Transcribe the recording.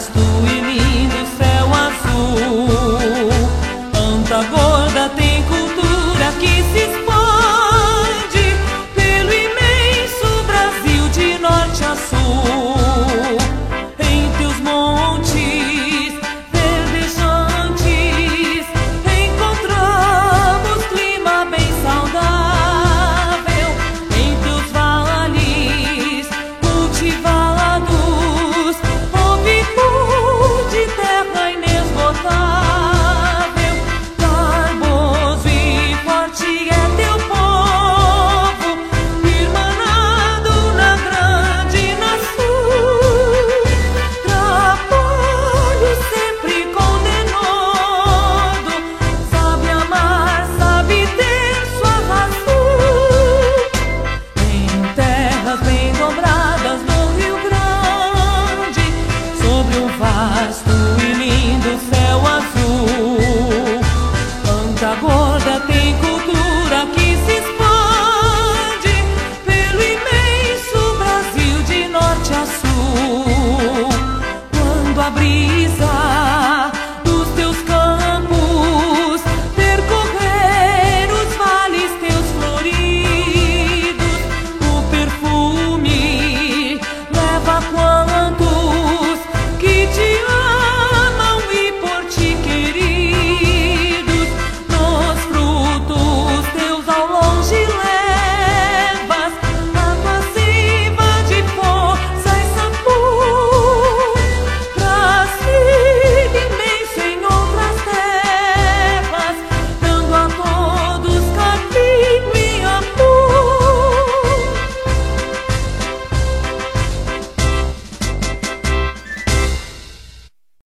vasto e lindo céu azul. Anta Gorda tem cultura que se expande pelo imenso Brasil de norte a sul. Entre os montes verdejantes encontramos clima bem saudável. Entre os vales cultivados houve de terra inesgotável. Garboso e forte é teu povo, irmanado na grande nação. Trabalho sempre condenado, sabe amar, sabe ter sua razão. Em terras bem dobradas no Rio Grande, sobre um vasto e lindo céu azul. Anta Gorda tem cultura que se expande pelo imenso Brasil de norte a sul. Quando abrir